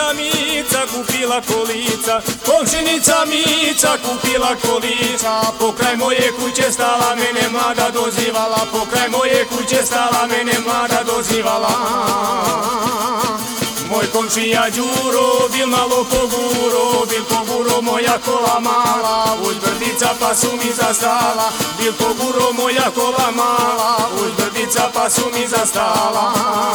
Komšinica Mica kupila kolica, komšinica Mica kupila kolica. Pokraj moje kuće stala, mene mlada dozivala, pokraj moje kuće stala, mene mlada dozivala. Moj komšija Đuro bil malo poguro moja kola mala, uz brdica pa su mi zastala, bil poguro moja kola mala, uz brdica pa su mi zastala.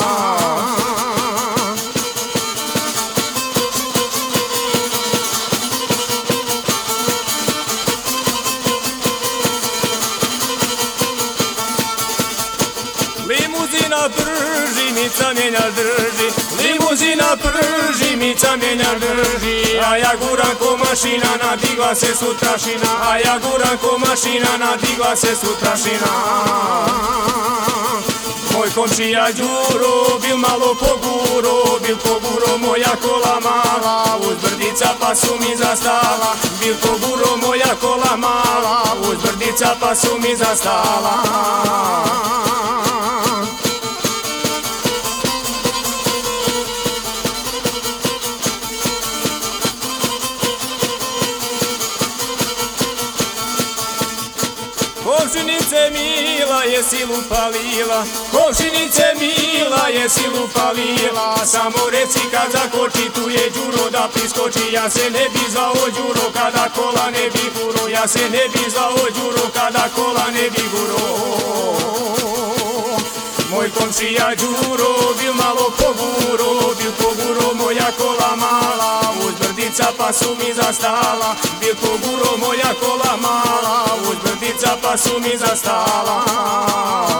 Limuzina prži, Mica mjenjar drži, limuzina prži, Mica mjenjar drži. A ja guram ko mašina, nadigla se sutrašina, a ja guram ko mašina, nadigla se sutrašina. Moj komšija Đuro bil malo poguro moja kola mala, uz brdica pa su mi zastala, bil poguro moja kola mala, uz brdica pa su mi zastala. Komšinice mila, jesi lupalila, komšinice mila, jesi lupalila. Samo reci kad zakoči, tu je Đuro da priskoči. Ja se ne bi zvao Đuro kada kola ne bi guro, ja se ne bi zvao Đuro kada kola ne bi guro. Moj komšija Đuro bil malo poguro moja kola mala, uz brdica pa su mi zastala, bil poguro moja kola mala, uz brdica pa su mi zastala.